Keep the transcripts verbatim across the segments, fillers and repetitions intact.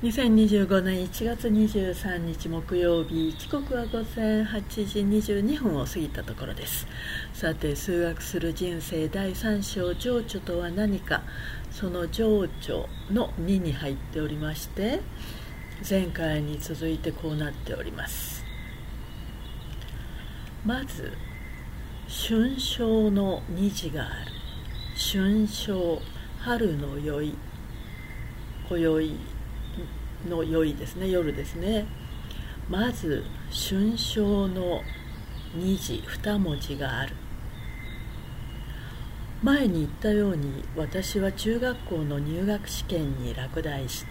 にせんにじゅうごねんいちがつにじゅうさんにち木曜日、時刻はごぜんはちじにじゅうにふんを過ぎたところです。さて、数学する人生だいさん章、情緒とは何か、その情緒のにに入っておりまして、前回に続いてこうなっております。まず、春宵の虹がある。春宵、春の宵、今宵の宵ですね、夜ですね。まず春宵の虹、二文字がある。前に言ったように、私は中学校の入学試験に落第した。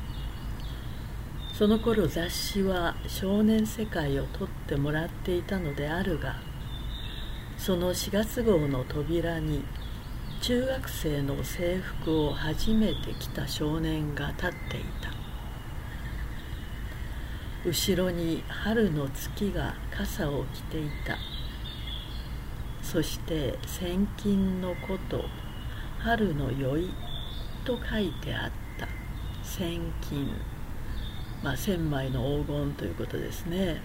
その頃、雑誌は少年世界を撮ってもらっていたのであるが、そのしがつ号の扉に中学生の制服を初めて着た少年が立っていた。後ろに春の月が傘を着ていた。そして千金のこと春の宵と書いてあった。千金、まあ千枚の黄金ということですね。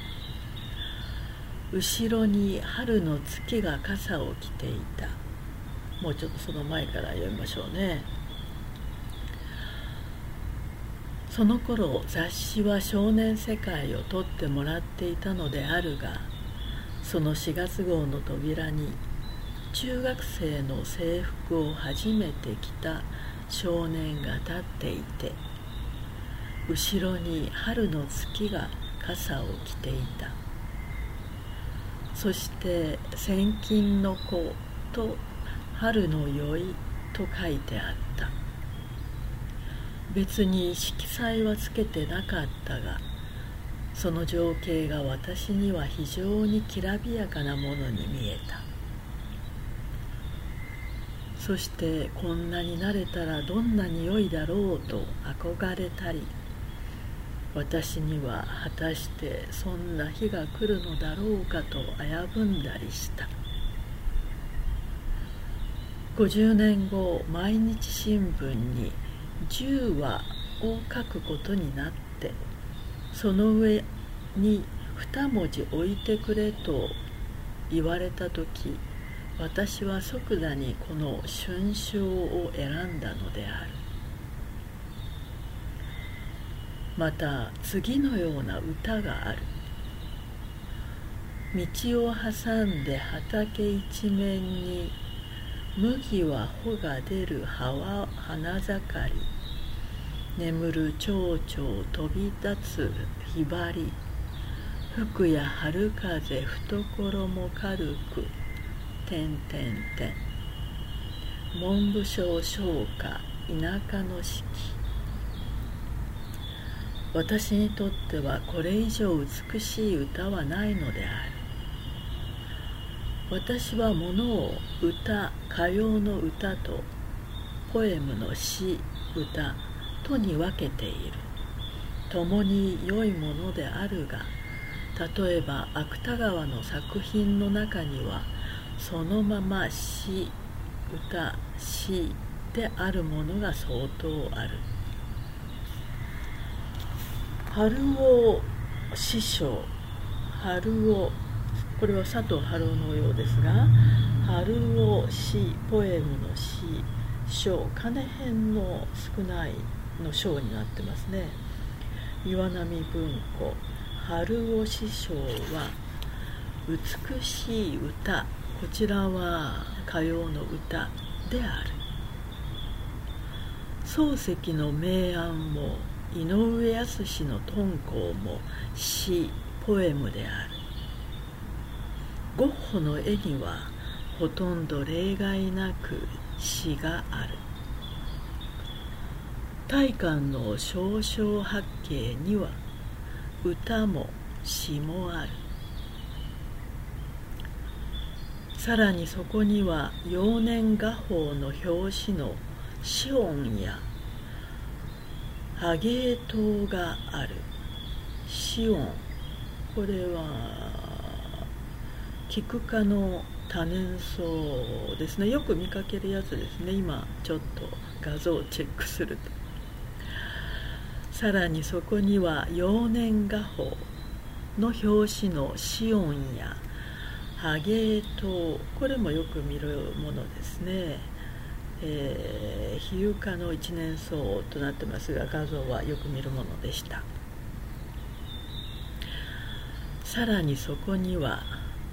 後ろに春の月が傘を着ていた。もうちょっとその前から読みましょうね。その頃、雑誌は少年世界を撮ってもらっていたのであるが、そのしがつ号の扉に中学生の制服を初めて着た少年が立っていて、後ろに春の月が傘を着ていた。そして千金の子と春の宵と書いてあった。別に色彩はつけてなかったが、その情景が私には非常にきらびやかなものに見えた。そしてこんなになれたらどんなに良いだろうと憧れたり、私には果たしてそんな日が来るのだろうかと危ぶんだりした。ごじゅうねんご、毎日新聞に十話を書くことになって、その上に二文字置いてくれと言われたとき、私は即座にこの春宵を選んだのである。また次のような歌がある。道を挟んで畑一面に麦は穂が出る花盛り、眠る蝶々飛び立つひばり、吹くや春風懐も軽く、てんてんてん。文部省唱歌田舎の四季。私にとってはこれ以上美しい歌はないのである。私はものを歌、歌謡の歌とポエムの詩、歌とに分けている。共に良いものであるが、例えば芥川の作品の中にはそのまま詩、歌、詩であるものが相当ある。春尾師匠、春尾、これは佐藤春夫のようですが、春尾詩、ポエムの詩、章、金編の少ないの章になってますね。岩波文庫、春尾師匠は美しい歌、こちらは歌謡の歌である。漱石の明暗も井上靖の敦煌も詩、ポエムである。ゴッホの絵にはほとんど例外なく詩がある。大観の少々八景には歌も詩もある。さらにそこには幼年画報の表紙のシオンやハゲ島がある。シオン、これはキク科の多年草ですね。よく見かけるやつですね。今ちょっと画像をチェックすると、 さらにそこには幼年画報の表紙のシオンやハゲー島、これもよく見るものですね。えー、比喩科の一年草となってますが、画像はよく見るものでした。さらにそこには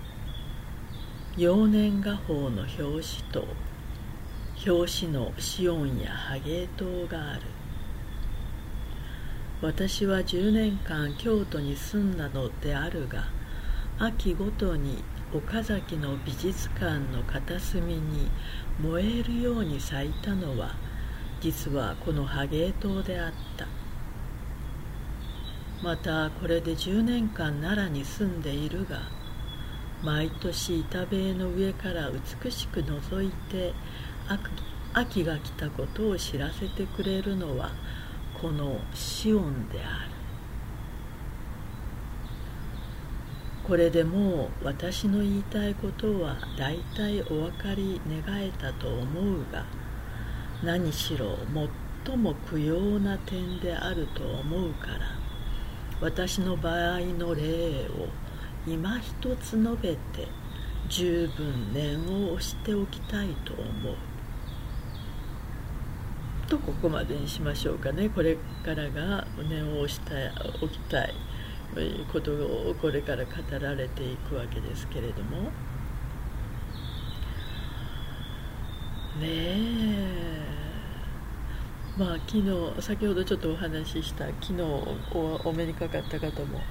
幼年画報の表紙と表紙のシオンやハゲー島がある。私はじゅうねんかん京都に住んだのであるが、秋ごとに岡崎の美術館の片隅に燃えるように咲いたのは、実はこのハゲー島であった。またこれでじゅうねんかん奈良に住んでいるが、毎年板塀の上から美しく覗いて秋が来たことを知らせてくれるのはこのシオンである。これでもう私の言いたいことはだいたいお分かり願えたと思うが、何しろ最も供養な点であると思うから、私の場合の例を今一つ述べて十分念を押しておきたいと思う。とここまでにしましょうかね。これからが念を押しておきたいことをこれから語られていくわけですけれどもねえ、まあ昨日先ほどちょっとお話しした昨日 お, お目にかかった方も、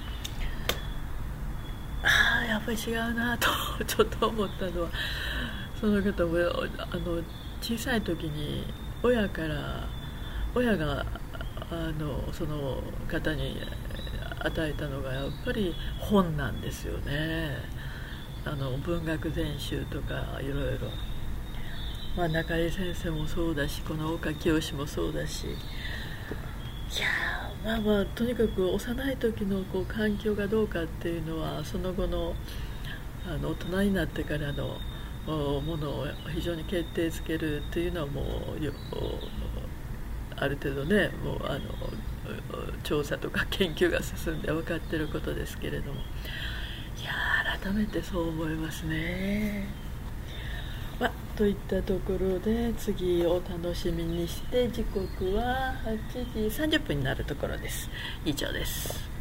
ああやっぱり違うなとちょっと思ったのは、その方もあの小さい時に親から親があのその方に与えたのがやっぱり本なんですよね。あの文学全集とかいろいろ、まあ、中井先生もそうだし、この岡清もそうだし、いやまあまあとにかく幼い時のこう環境がどうかっていうのはその後のあの大人になってからのものを非常に決定づけるっていうのはもうある程度ね、もうあの調査とか研究が進んで分かっていることですけれども、いや改めてそう思いますね。まあ、といったところで次を楽しみにして、時刻ははちじさんじゅっぷんになるところです。以上です。